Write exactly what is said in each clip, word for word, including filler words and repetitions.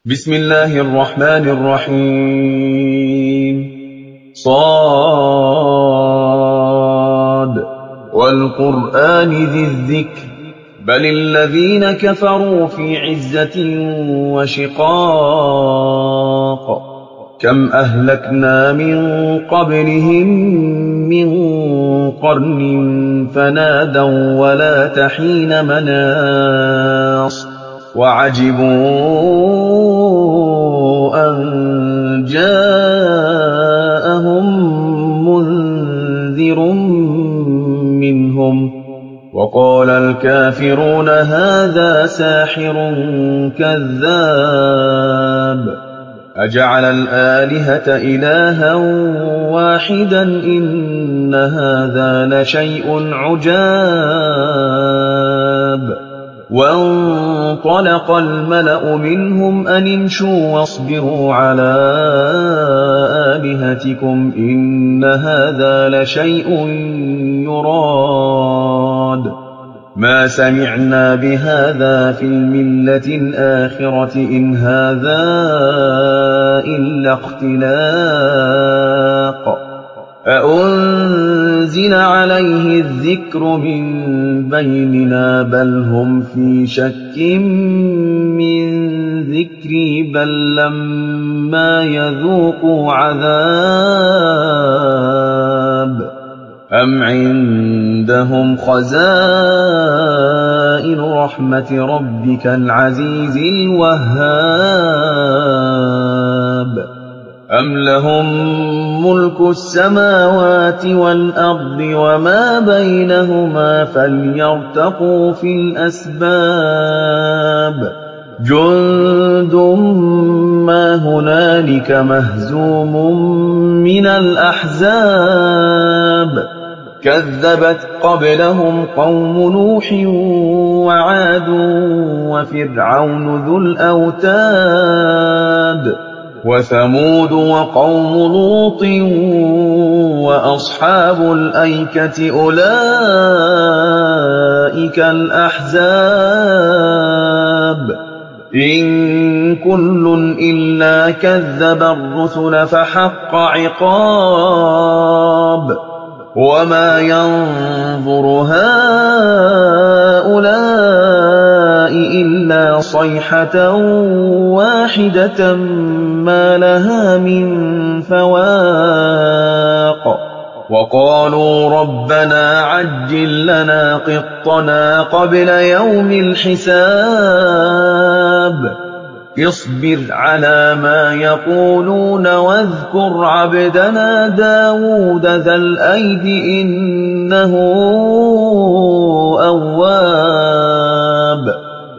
بسم الله الرحمن الرحيم صاد والقرآن ذي الذكر بل الذين كفروا في عزة وشقاق كم أهلكنا من قبلهم من قرن فنادوا ولا تحين مناص وعجبوا أن جاءهم منذر منهم وقال الكافرون هذا ساحر كذاب أجعل الآلهة إلها واحدا إن هذا لشيء عجاب وانطلق الملأ منهم أن امشوا واصبروا على آلهتكم إن هذا لشيء يراد ما سمعنا بهذا في الملة الآخرة إن هذا إلا اختلاق أأنزل عليه الذكر من بيننا بل هم في شك من ذكري بل لما يذوقوا عذاب أم عندهم خزائن رحمة ربك العزيز الوهاب أم لهم ملك السماوات والأرض وما بينهما فليرتقوا في الأسباب جند ما هنالك مهزوم من الأحزاب كذبت قبلهم قوم نوح وعاد وفرعون ذو الأوتاد وثمود وقوم لوط وأصحاب الأيكة أولئك الأحزاب إن كل إلا كذب الرسل فحق عقاب وما ينظر هؤلاء إلا صيحة واحدة ما لها من فواق وقالوا ربنا عجل لنا قطنا قبل يوم الحساب اصبر على ما يقولون واذكر عبدنا داود ذا الأيد إنه أواب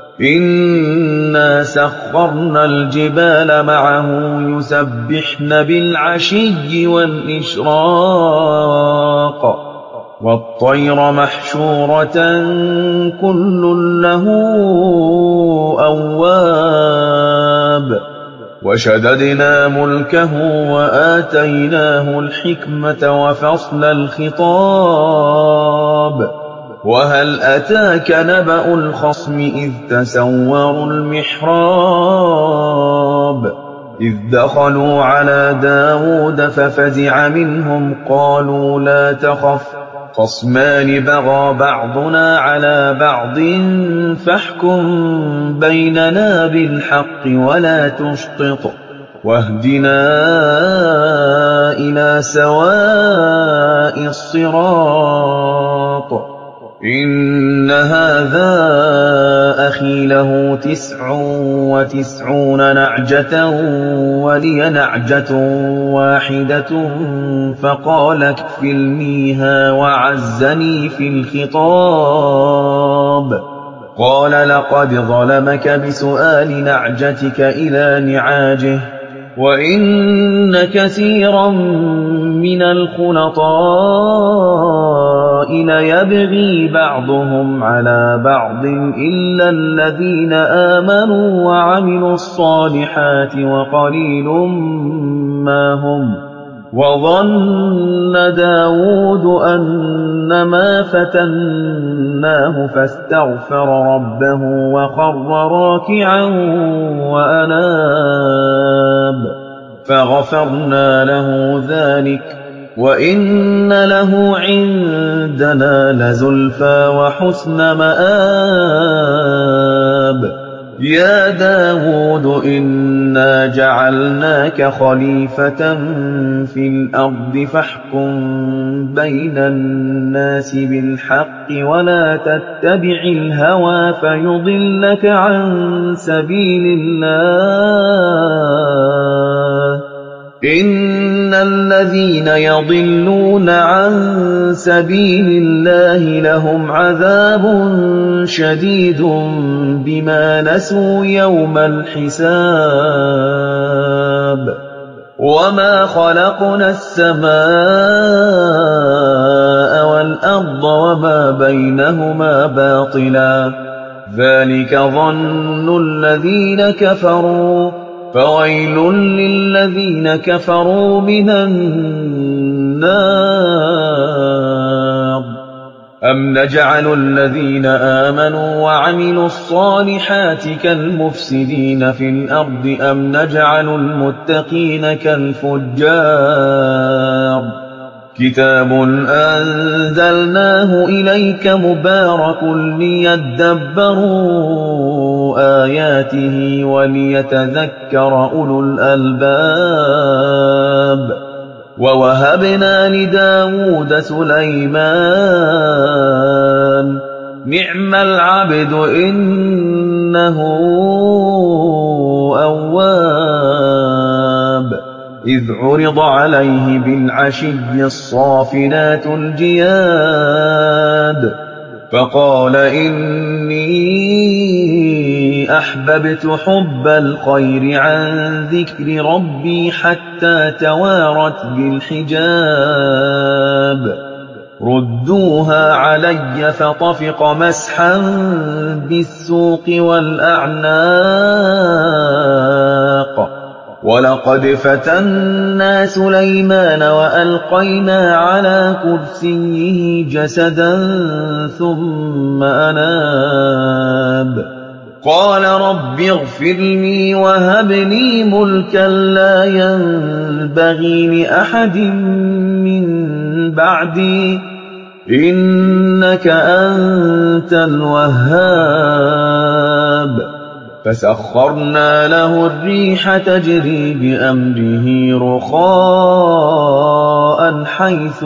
إنا سخرنا الجبال معه يسبحن بالعشي والإشراق والطير محشورة كل له أواب وشددنا ملكه وآتيناه الحكمة وفصل الخطاب وهل أتاك نبأ الخصم إذ تسوروا المحراب إذ دخلوا على داود ففزع منهم قالوا لا تخف خصمان بغى بعضنا على بعض فاحكم بيننا بالحق ولا تشطط واهدنا إلى سواء الصراط إن هذا أخي له تسع وتسعون نعجة ولي نعجة واحدة فقال اكفلنيها وعزني في الخطاب قال لقد ظلمك بسؤال نعجتك إلى نعاجه وإن كثيرا من الخلطاء ليبغي بعضهم على بعض إلا الذين آمنوا وعملوا الصالحات وقليل ما هم وظن داود أنما فتناه فاستغفر ربه وخر راكعا وأناب فَغَفَرْنَا لَهُ ذَٰلِكَ ۖ وَإِنَّ لَهُ عِندَنَا لَزُلْفَىٰ وَحُسْنَ مَآبٍ. يَا دَاوُودُ إِنَّا جَعَلْنَاكَ خَلِيفَةً فِي الْأَرْضِ فَاحْكُم بَيْنَ النَّاسِ بِالْحَقِّ وَلَا تَتَّبِعِ الْهَوَىٰ فَيُضِلَّكَ عَن سَبِيلِ اللَّهِ ۚ إِنَّ الَّذِينَ يَضِلُّونَ عَن سَبِيلِ اللَّهِ لَهُمْ عَذَابٌ شَدِيدٌ بِمَا نَسُوا يَوْمَ الْحِسَابِ. وَمَا خَلَقْنَا السَّمَاءَ وَالْأَرْضَ وَمَا بَيْنَهُمَا بَاطِلًا ۚ ذَٰلِكَ ظَنُّ الَّذِينَ كَفَرُوا ۚ فَوَيْلٌ لِّلَّذِينَ كَفَرُوا مِنَ النَّارِ. أَمْ نَجْعَلُ الَّذِينَ آمَنُوا وَعَمِلُوا الصَّالِحَاتِ كَالْمُفْسِدِينَ فِي الْأَرْضِ أَمْ نَجْعَلُ الْمُتَّقِينَ كَالْفُجَّارِ. كِتَابٌ أَنزَلْنَاهُ إِلَيْكَ مُبَارَكٌ لِّيَدَّبَّرُوا آيَاتِهِ وَلِيَتَذَكَّرَ أُولُو الْأَلْبَابِ. وَوَهَبْنَا لِدَاوُودَ سُلَيْمَانَ ۚ نِعْمَ الْعَبْدُ ۖ إِنَّهُ أَوَّابٌ. إِذْ عُرِضَ عَلَيْهِ بِالْعَشِيِّ الصَّافِنَاتُ الْجِيَادُ فَقَالَ إِنِّي أَحْبَبْتُ حُبَّ الْخَيْرِ عَن ذِكْرِ رَبِّي حَتَّىٰ تَوَارَتْ بِالْحِجَابِ. رُدُّوهَا عَلَيَّ فَطَفِقَ مَسْحًا بِالسُّوقِ وَالْأَعْنَاقِ. وَلَقَدْ فَتَنَّا سُلَيْمَانَ وَأَلْقَيْنَا عَلَىٰ كُرْسِيِّهِ جَسَدًا ثُمَّ أَنَابَ. قَالَ رَبِّ اغْفِرْ لِي وَهَبْ لِي مُلْكًا لَّا يَنبَغِي لِأَحَدٍ مِّن بَعْدِي ۖ إِنَّكَ أَنتَ الْوَهَّابُ. فَسَخَّرْنَا لَهُ الرِّيحَ تَجْرِي بِأَمْرِهِ رُخَاءً حَيْثُ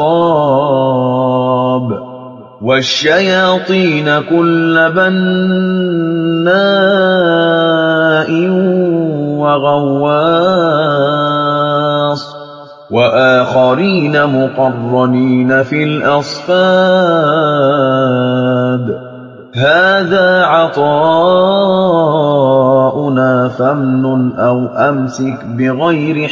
أَصَابَ وَالشَّيَاطِينَ كُلَّ بَنَّاءٍ وَغَوَّاصٍ وَآخَرِينَ مُقَرَّنِينَ فِي الْأَصْفَادِ. هَٰذَا عَطَاؤُنَا فَامْنُنْ أَوْ أَمْسِكْ بِغَيْرِ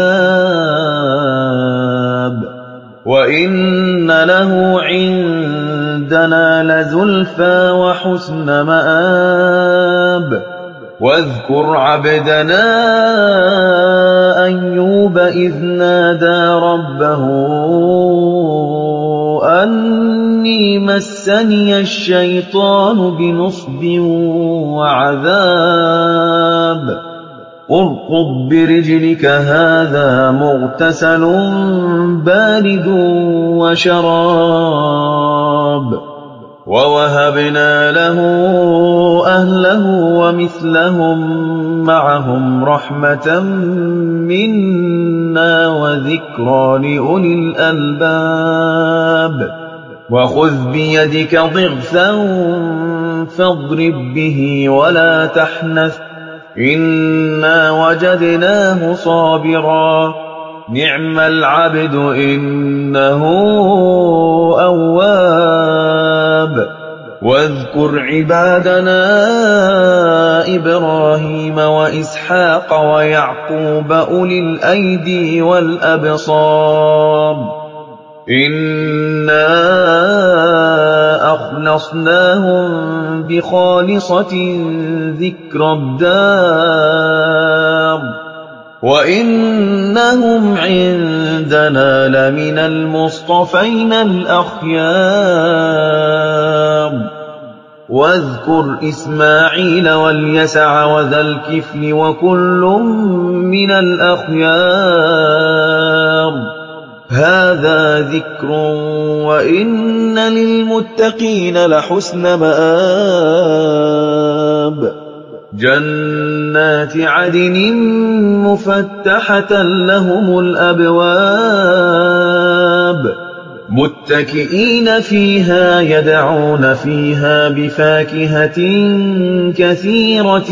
حِسَابٍ. وَإِنَّ لَهُ عِندَنَا لَزُلْفَىٰ وَحُسْنَ مَآبٍ. وَاذْكُرْ عَبْدَنَا أَيُّوبَ إِذْ نَادَىٰ رَبَّهُ أَنِّي مَسَّنِيَ الشَّيْطَانُ بِنُصْبٍ وَعَذَابٍ. ارْكُضْ بِرِجْلِكَ هَٰذَا مُغْتَسَلٌ بَارِدٌ وَشَرَابٌ. وَوَهَبْنَا لَهُ أَهْلَهُ وَمِثْلَهُم مَّعَهُمْ رَحْمَةً مِّنَّا وَذِكْرَىٰ لِأُولِي الْأَلْبَابِ. وَخُذْ بِيَدِكَ ضِغْثًا فَاضْرِب بِّهِ وَلَا تَحْنَثْ ۗ إِنَّا وَجَدْنَاهُ صَابِرًا نِّعْمَ الْعَبْدُ ۖ إِنَّهُ أَوَّابٌ. وَاذْكُرْ عِبَادَنَا إِبْرَاهِيمَ وَإِسْحَاقَ وَيَعْقُوبَ أُولِي الْأَيْدِي وَالْأَبْصَارِ. إِنَّا أَخْلَصْنَاهُم بِخَالِصَةٍ ذِكْرَى الدَّارِ وَإِنَّهُمْ عِندَنَا لَمِنَ الْمُصْطَفَيْنَ الْأَخْيَارِ. وَاذْكُرْ إِسْمَاعِيلَ وَالْيَسَعَ وَذَا الْكِفْلِ وَكُلٌّ مِّنَ الْأَخْيَارِ هَٰذَا ذِكْرٌ وَإِنَّ لِلْمُتَّقِينَ لَحُسْنَ مَآبٍ جَنَّاتِ عَدْنٍ مُّفَتَّحَةً لَّهُمُ الْأَبْوَابُ مُتَّكِئِينَ فِيهَا يَدْعُونَ فِيهَا بِفَاكِهَةٍ كَثِيرَةٍ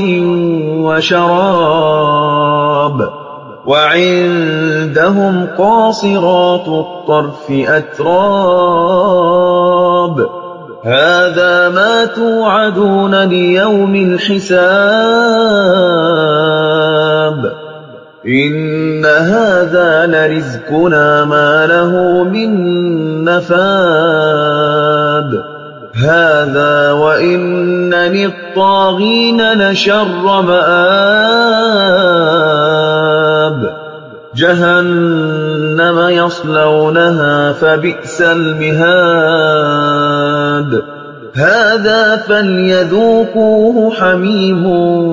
وَشَرَابٍ وَعِندَهُمْ قَاصِرَاتُ الطَّرْفِ أَتْرَابٌ هَٰذَا مَا تُوعَدُونَ لِيَوْمِ الْحِسَابِ إِنَّ هَٰذَا لَرِزْقُنَا مَا لَهُ مِن نَّفَادٍ هَٰذَا وَإِنَّ لِلطَّاغِينَ لَشَرَّ مَآبٍ جَهَنَّمَ يَصْلَوْنَهَا فَبِئْسَ الْمِهَادُ هَٰذَا فَلْيَذُوقُوهُ حَمِيمٌ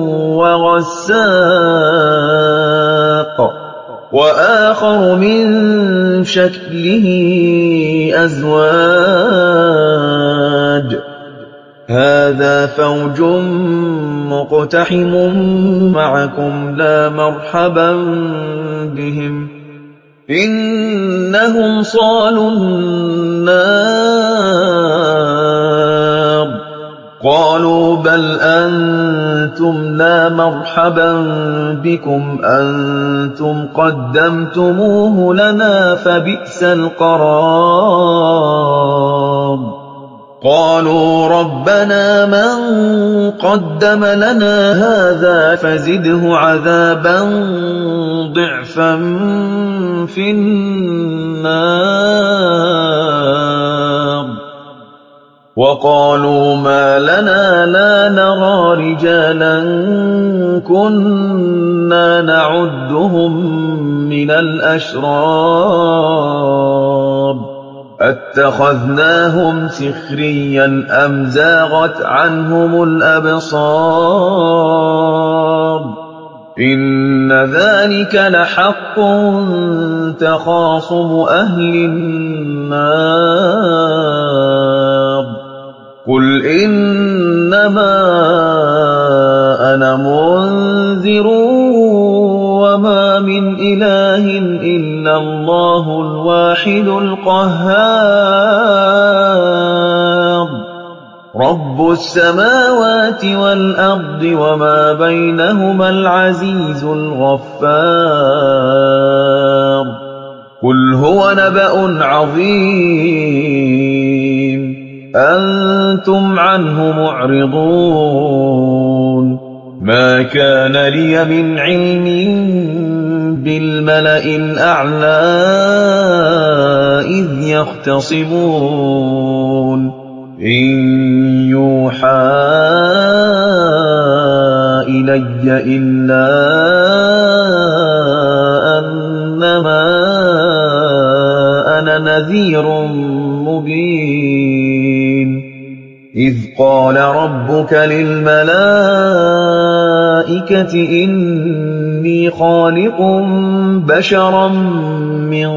وَغَسَّاقٌ وَآخَرُ مِن شَكْلِهِ أَزْوَاجٌ هَٰذَا فَوْجٌ مُّقْتَحِمٌ مَّعَكُمْ لَا مَرْحَبًا بِهِمْ ۚ إِنَّهُمْ صَالُو النَّارِ قَالُوا بَلْ أَنتُمْ لَا مَرْحَبًا بِكُمْ أَنتُمْ قَدَّمْتُمُوهُ لَنَا فَبِئْسَ الْقَرَارُ قَالُوا رَبَّنَا مَن قَدَّمَ لَنَا هَٰذَا فَزِدْهُ عَذَابًا ضِعْفًا فِي النَّارِ وَقَالُوا مَا لَنَا لَا نَرَىٰ رِجَالًا كُنَّا نَعُدُّهُم مِّنَ الْأَشْرَارِ أَتَّخَذْنَاهُمْ سِخْرِيًّا أَمْ زَاغَتْ عَنْهُمُ الْأَبْصَارُ إِنَّ ذَٰلِكَ لَحَقٌّ تَخَاصُمُ أَهْلِ النَّارِ قُلْ إِنَّمَا أَنَا مُنذِرٌ وَمَا مِنْ إِلَٰهٍ إِلَّا اللَّهُ الْوَاحِدُ الْقَهَّارُ رَبُّ السَّمَاوَاتِ وَالْأَرْضِ وَمَا بَيْنَهُمَا الْعَزِيزُ الْغَفَّارُ قُلْ هُوَ نَبَأٌ عَظِيمٌ أَنتُمْ عَنْهُ مُعْرِضُونَ مَا كَانَ لِيَ مِنْ عِلْمٍ بِالْمَلَإِ الْأَعْلَىٰ إِذْ يَخْتَصِمُونَ إِن يُوحَىٰ إِلَيَّ إِلَّا أَنَّمَا أَنَا نَذِيرٌ مُّبِينٌ إِذْ قَالَ رَبُّكَ لِلْمَلَائِكَةِ إِنِّي خَالِقٌ بَشَرًا مِّن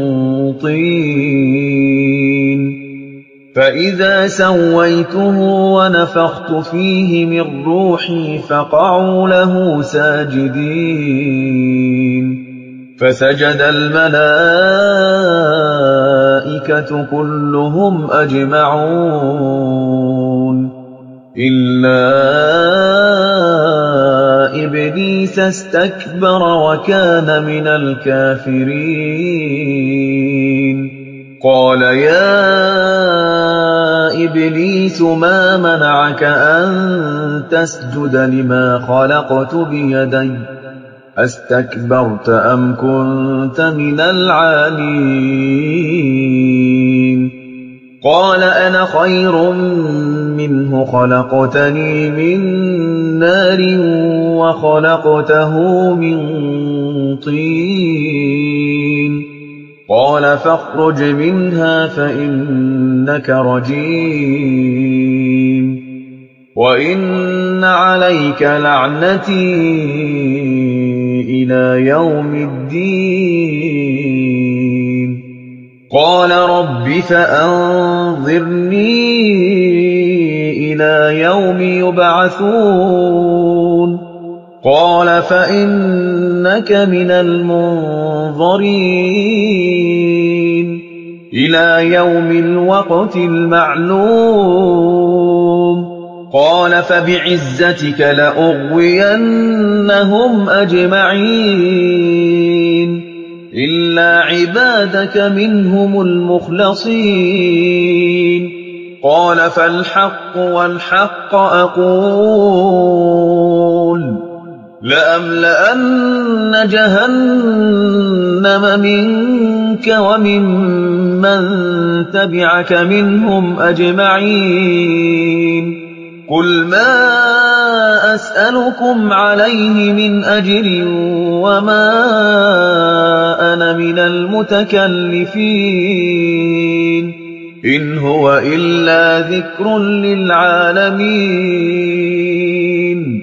طِينٍ فَإِذَا سَوَّيْتُهُ وَنَفَخْتُ فِيهِ مِن رُّوحِي فَقَعُوا لَهُ سَاجِدِينَ فَسَجَدَ الْمَلَائِكَةُ كُلُّهُمْ أَجْمَعُونَ إِلَّا إِبْلِيسَ اسْتَكْبَرَ وَكَانَ مِنَ الْكَافِرِينَ قَالَ يَا إِبْلِيسُ مَا مَنَعَكَ أَن تَسْجُدَ لِمَا خَلَقْتُ بِيَدَيَّ أَسْتَكْبَرْتَ أَمْ كُنتَ مِنَ الْعَالِينَ قَالَ أَنَا خَيْرٌ مِّنْهُ خَلَقْتَنِي مِن نَّارٍ وَخَلَقْتَهُ مِن طِينٍ قَالَ فَاخْرُجْ مِنْهَا فَإِنَّكَ رَجِيمٌ وَإِنَّ عَلَيْكَ لَعْنَتِي إِلَىٰ يَوْمِ الدِّينِ قَالَ رَبِّ فَأَنظِرْنِي إِلَىٰ يَوْمِ يُبْعَثُونَ قَالَ فَإِنَّكَ مِنَ الْمُنظَرِينَ إِلَىٰ يَوْمِ الْوَقْتِ الْمَعْلُومِ قَالَ فَبِعِزَّتِكَ لَأُغْوِيَنَّهُمْ أَجْمَعِينَ إِلَّا عِبَادَكَ مِنْهُمُ الْمُخْلَصِينَ قَالَ فَالْحَقُّ وَالْحَقَّ أَقُولُ لَأَمْلَأَنَّ جَهَنَّمَ مِنكَ وَمِمَّن تَبِعَكَ مِنْهُمْ أَجْمَعِينَ قُلْ مَا أَسْأَلُكُمْ عَلَيْهِ مِنْ أَجْرٍ وَمَا أَنَا مِنَ الْمُتَكَلِّفِينَ إِنْ هُوَ إِلَّا ذِكْرٌ لِّلْعَالَمِينَ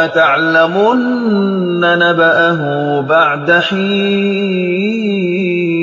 وَلَتَعْلَمُنَّ نَبَأَهُ بَعْدَ حِينٍ